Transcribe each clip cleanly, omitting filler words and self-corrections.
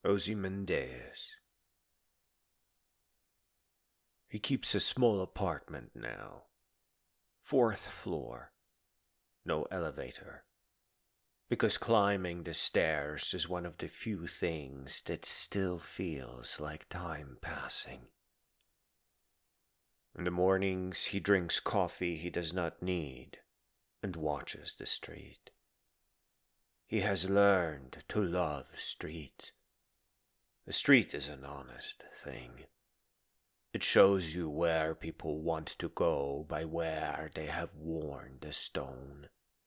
Ozymandias. He keeps a small apartment now. 4th floor. No elevator. Because climbing the stairs is one of the few things that still feels like time passing. In the mornings he drinks coffee he does not need and watches the street. He has learned to love streets. A street is an honest thing. It shows you where people want to go by where they have worn the stone.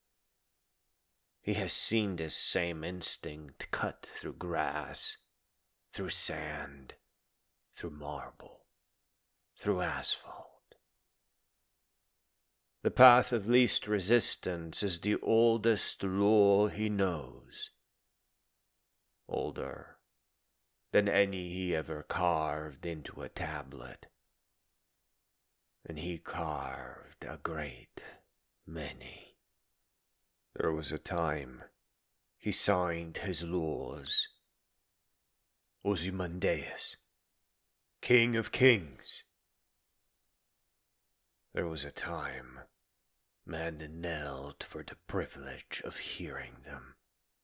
He has seen this same instinct cut through grass, through sand, through marble, through asphalt. The path of least resistance is the oldest law he knows. Older than any he ever carved into a tablet. And he carved a great many. There was a time he signed his laws. Ozymandias, King of Kings. There was a time men knelt for the privilege of hearing them.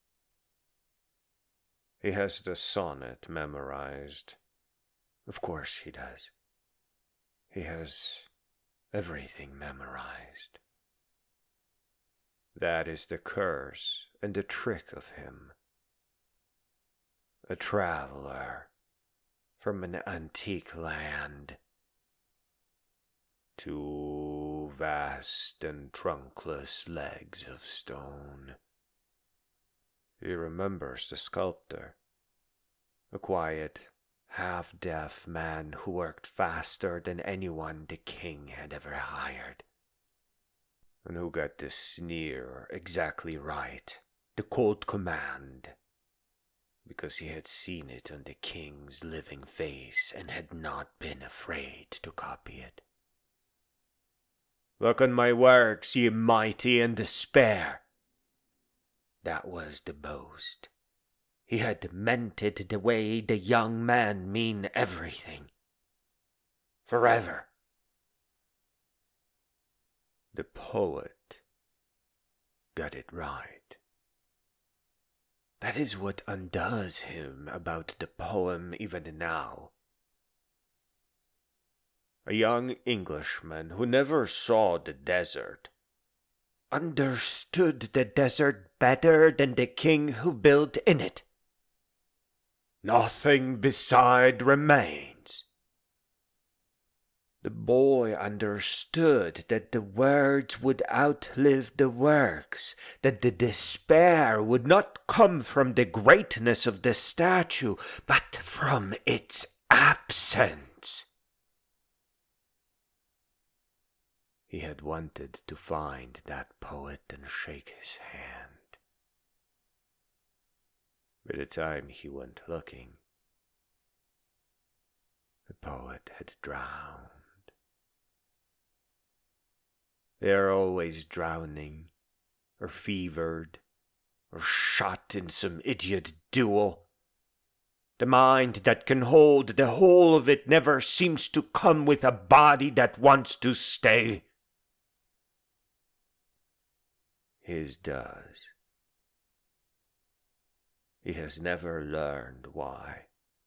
He has the sonnet memorized. Of course he does. He has everything memorized. That is the curse and the trick of him. A traveler from an antique land. Two vast and trunkless legs of stone. He remembers the sculptor, a quiet, half-deaf man who worked faster than anyone the king had ever hired, and who got the sneer exactly right, the cold command, because he had seen it on the king's living face and had not been afraid to copy it. Look on my works, ye mighty, and despair. That was the boast. He had meant it the way the young men mean everything. Forever. The poet got it right. That is what undoes him about the poem even now. A young Englishman who never saw the desert understood the desert better than the king who built in it. Nothing beside remains. The boy understood that the words would outlive the works, that the despair would not come from the greatness of the statue, but from its absence. He had wanted to find that poet and shake his hand. By the time he went looking, the poet had drowned. They are always drowning, or fevered, or shot in some idiot duel. The mind that can hold the whole of it never seems to come with a body that wants to stay. His does. He has never learned why.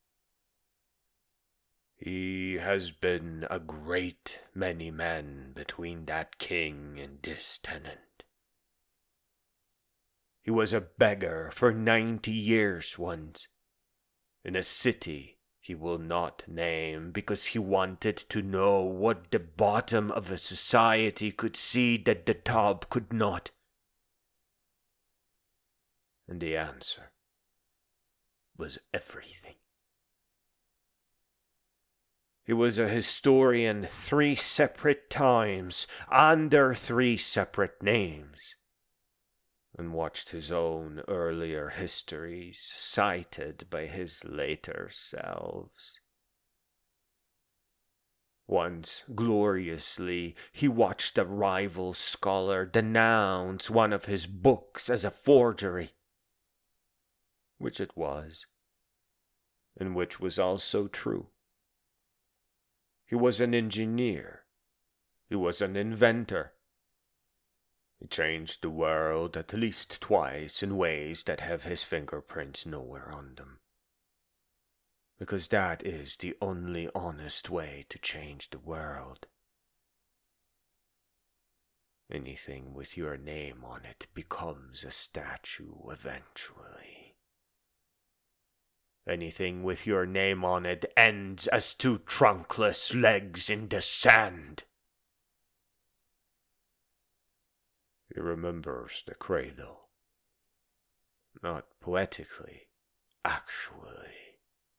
He has been a great many men between that king and this tenant. He was a beggar for 90 years once, in a city he will not name because he wanted to know what the bottom of a society could see that the top could not. And the answer was everything. He was a historian 3 separate times, under 3 separate names, and watched his own earlier histories cited by his later selves. Once, gloriously, he watched a rival scholar denounce one of his books as a forgery, which it was. and which was also true. He was an engineer. He was an inventor. He changed the world at least twice in ways that have his fingerprints nowhere on them. Because that is the only honest way to change the world. Anything with your name on it becomes a statue eventually. Anything with your name on it ends as two trunkless legs in the sand. He remembers the cradle. Not poetically, actually.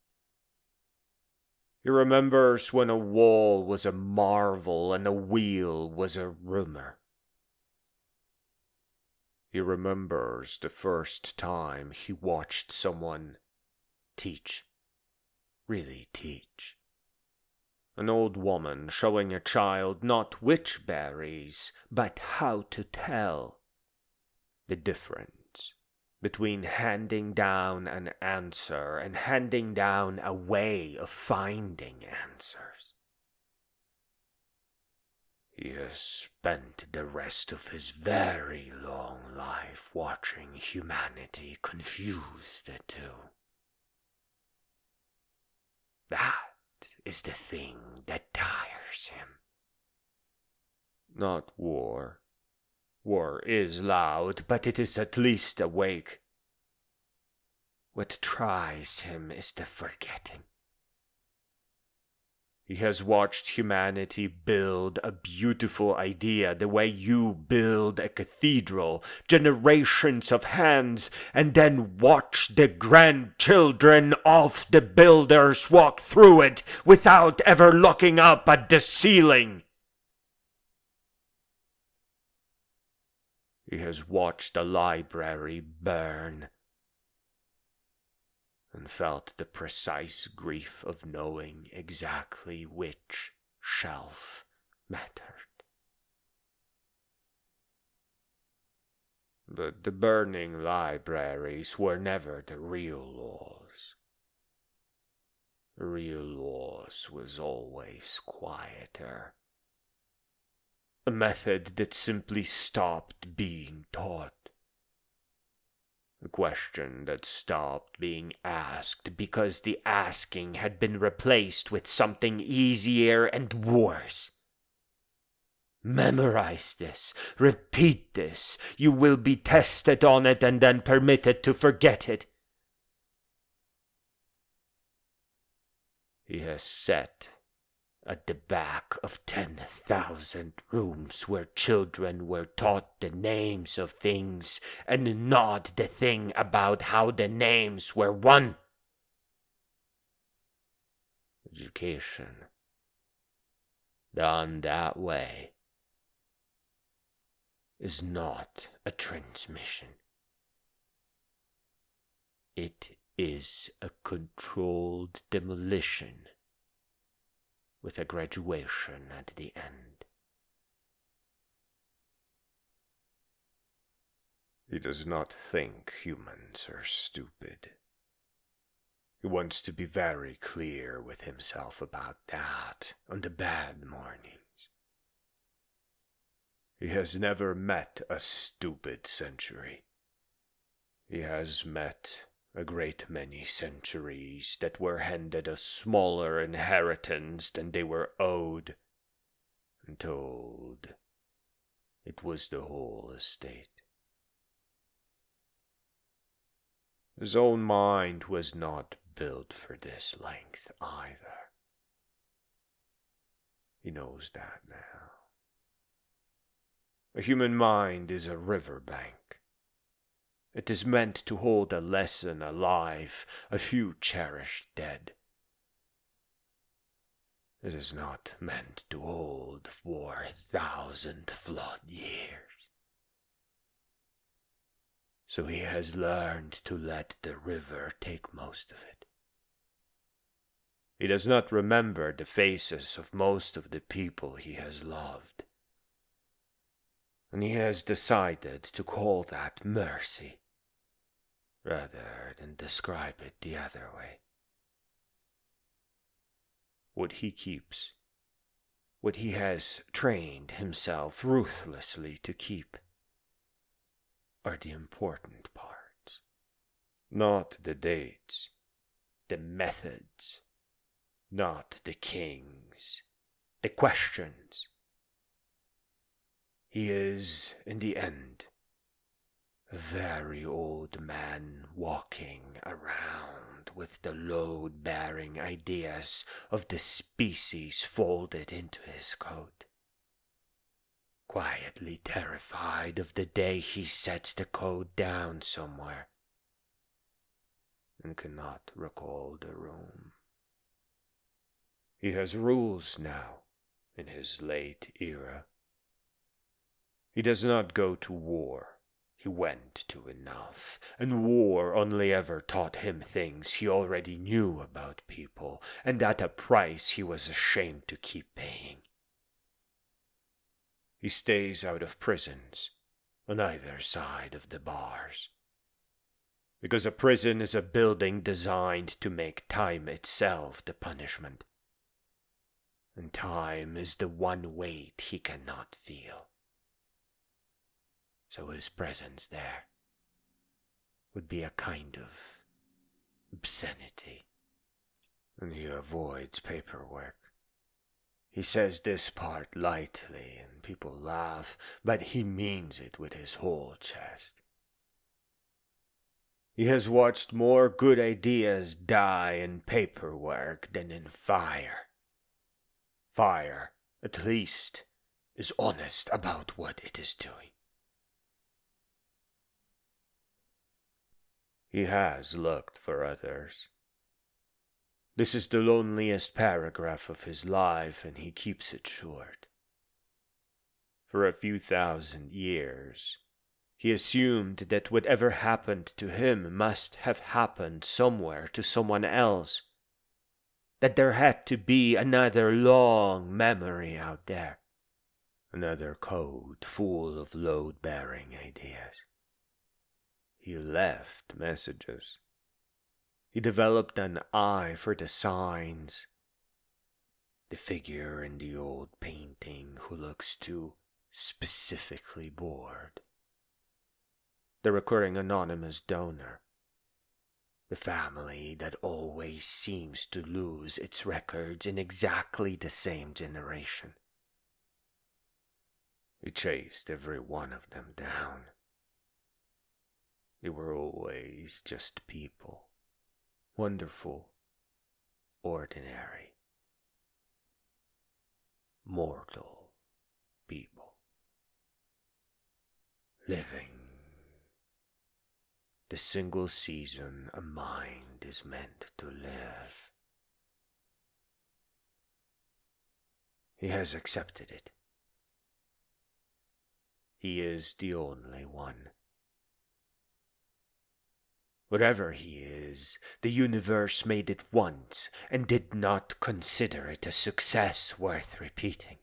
He remembers when a wall was a marvel and a wheel was a rumor. He remembers the first time he watched someone teach. Really teach. An old woman showing a child not which berries, but how to tell the difference between handing down an answer and handing down a way of finding answers. He has spent the rest of his very long life watching humanity confuse the two. That is the thing that tires him. Not war. War is loud, but it is at least awake. What tries him is the forgetting. He has watched humanity build a beautiful idea the way you build a cathedral, generations of hands, and then watch the grandchildren of the builders walk through it without ever looking up at the ceiling. He has watched a library burn and felt the precise grief of knowing exactly which shelf mattered. But the burning libraries were never the real laws. The real laws was always quieter. A method that simply stopped being taught. A question that stopped being asked because the asking had been replaced with something easier and worse. Memorize this, repeat this, you will be tested on it and then permitted to forget it. He has sat at the back of 10,000 rooms where children were taught the names of things and not the thing about how the names were won. Education, done that way, is not a transmission. It is a controlled demolition with a graduation at the end. He does not think humans are stupid. He wants to be very clear with himself about that on the bad mornings. He has never met a stupid century. He has met a great many centuries that were handed a smaller inheritance than they were owed, and told it was the whole estate. His own mind was not built for this length either. He knows that now. A human mind is a riverbank. It is meant to hold a lesson alive, a few cherished dead. It is not meant to hold 4,000 flood years. So he has learned to let the river take most of it. He does not remember the faces of most of the people he has loved. And he has decided to call that mercy, rather than describe it the other way. What he keeps, what he has trained himself ruthlessly to keep, are the important parts, not the dates, the methods, not the kings, the questions. He is, in the end, a very old man walking around with the load-bearing ideas of the species folded into his coat, quietly terrified of the day he sets the code down somewhere and cannot recall the room. He has rules now in his late era. He does not go to war. He went to enough, and war only ever taught him things he already knew about people, and at a price he was ashamed to keep paying. He stays out of prisons, on either side of the bars, because a prison is a building designed to make time itself the punishment, and time is the one weight he cannot feel. So his presence there would be a kind of obscenity, and he avoids paperwork. He says this part lightly, and people laugh, but he means it with his whole chest. He has watched more good ideas die in paperwork than in fire. Fire, at least, is honest about what it is doing. He has looked for others. This is the loneliest paragraph of his life, and he keeps it short. For a few thousand years, he assumed that whatever happened to him must have happened somewhere to someone else, that there had to be another long memory out there, another code full of load-bearing ideas. He left messages. He developed an eye for the signs. The figure in the old painting who looks too specifically bored. The recurring anonymous donor. The family that always seems to lose its records in exactly the same generation. He chased every one of them down. They were always just people, wonderful, ordinary, mortal people, living the single season a mind is meant to live. He has accepted it. He is the only one. Whatever he is, the universe made it once and did not consider it a success worth repeating.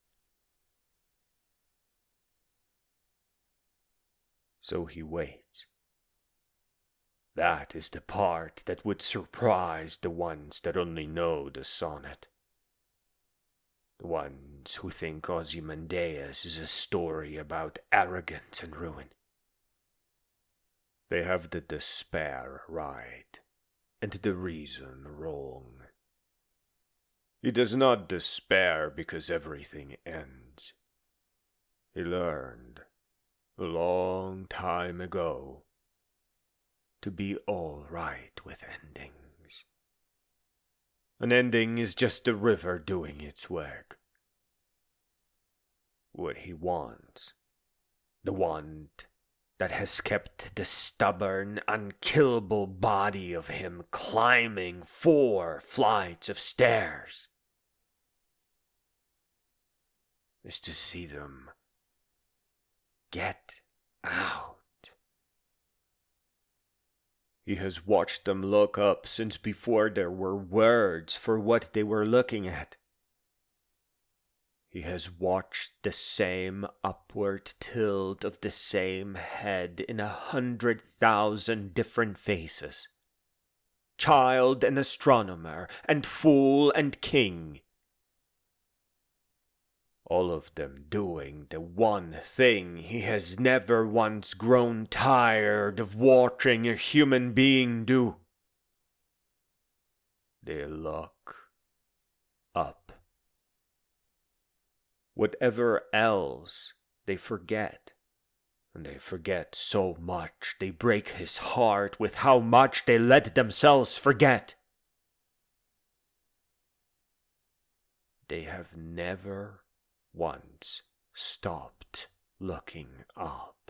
So he waits. That is the part that would surprise the ones that only know the sonnet. The ones who think Ozymandias is a story about arrogance and ruin. They have the despair right, and the reason wrong. He does not despair because everything ends. He learned, a long time ago, to be all right with endings. An ending is just a river doing its work. What he wants, the want that has kept the stubborn, unkillable body of him climbing 4 flights of stairs, is to see them get out. He has watched them look up since before there were words for what they were looking at. He has watched the same upward tilt of the same head in 100,000 different faces. child and astronomer, and fool and king. All of them doing the one thing he has never once grown tired of watching a human being do. They look up. Whatever else they forget, and they forget so much they break his heart with how much they let themselves forget. They have never once stopped looking up.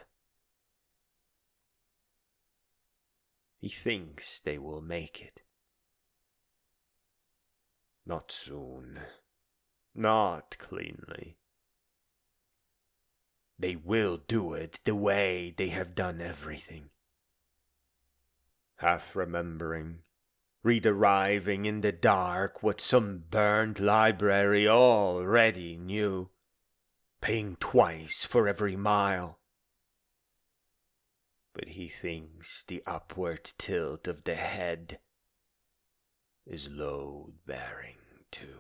He thinks they will make it. Not soon. Not cleanly. They will do it the way they have done everything. Half remembering, re-deriving in the dark what some burned library already knew, paying twice for every mile. But he thinks the upward tilt of the head is load-bearing too.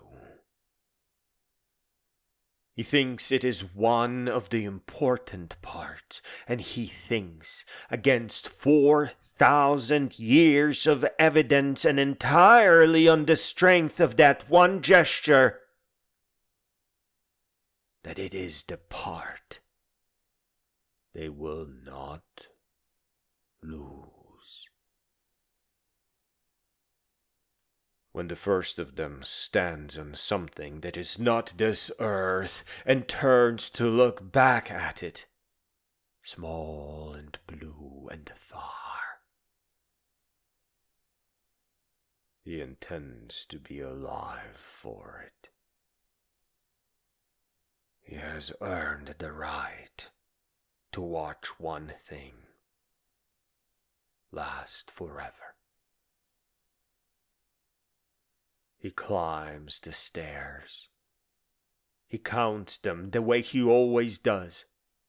He thinks it is one of the important parts, and he thinks, against 4,000 years of evidence and entirely on the strength of that one gesture, that it is the part they will not lose. When the first of them stands on something that is not this earth and turns to look back at it, small and blue and far, he intends to be alive for it. He has earned the right to watch one thing last forever. He climbs the stairs. He counts them the way he always does,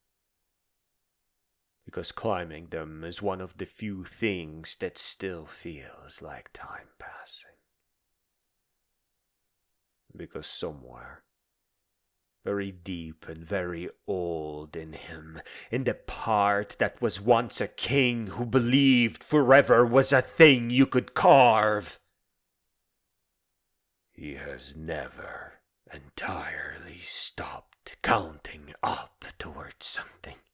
because climbing them is one of the few things that still feels like time passing. Because somewhere, very deep and very old in him, in the part that was once a king who believed forever was a thing you could carve, he has never entirely stopped counting up towards something.